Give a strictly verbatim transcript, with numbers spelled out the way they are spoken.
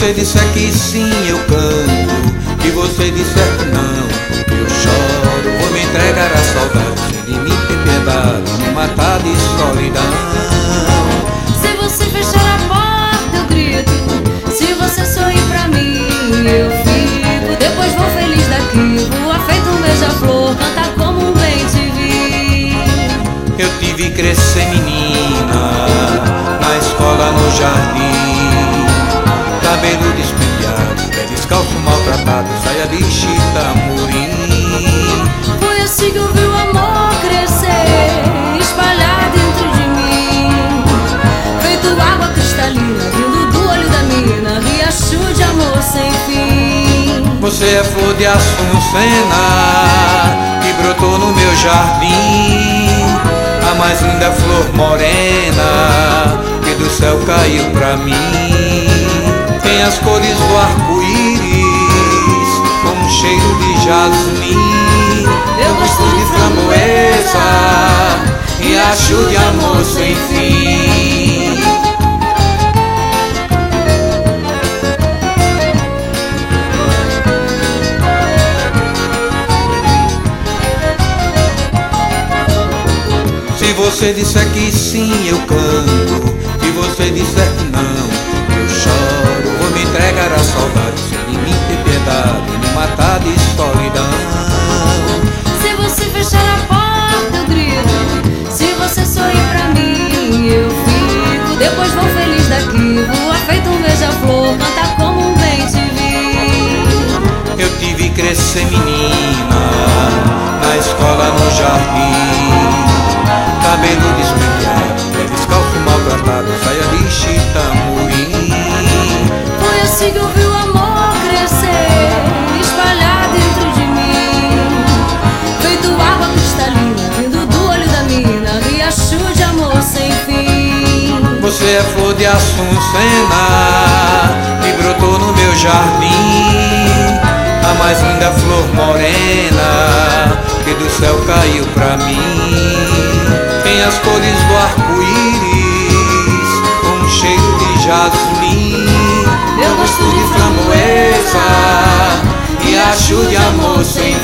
você disser que sim, eu canto. Se você disser que não, eu choro. Vou me entregar à saudade, sem limite e piedade, me matar de solidão. Se você fechar a porta, eu grito. Se você sorrir pra mim, eu fico. Depois vou feliz daqui, voa feito um beija-flor, canta como um bem-te-vi. Eu tive que crescer menina, na escola, no jardim, cabelo despenteado, pé descalço maltratado, saia de chitamurim. Foi assim que eu vi o amor crescer, espalhar dentro de mim, feito água cristalina, vindo do olho da mina, riacho de amor sem fim. Você é flor de açucena que brotou no meu jardim, a mais linda flor morena que do céu caiu pra mim. Tem as cores do arco-íris, com um cheiro de jasmim. Eu gosto de framboesa e acho de amor sem fim. Se você disser que sim, eu canto. Se você disser que não, eu choro. Vou me entregar à saudade, sem limite e piedade, me matar de solidão. Se você fechar a porta, eu grito. Se você sorrir pra mim, eu fico. Depois vou feliz daqui, voa feito um beija-flor, canta como um bem-te-vi. Eu tive que crescer menina, na escola, no jardim, cabelo despenteado, pé descalço maltratado, saia de chitamurim. Foi assim que eu vi o amor crescer, espalhar dentro de mim, feito água cristalina, vindo do olho da mina, riacho de amor sem fim. Você é flor de açucena que brotou no meu jardim, a mais linda flor morena que do céu caiu pra mim. Tem as cores do arco-íris, com um cheiro de jasmim. Eu gosto de framboesa e acho de amor sem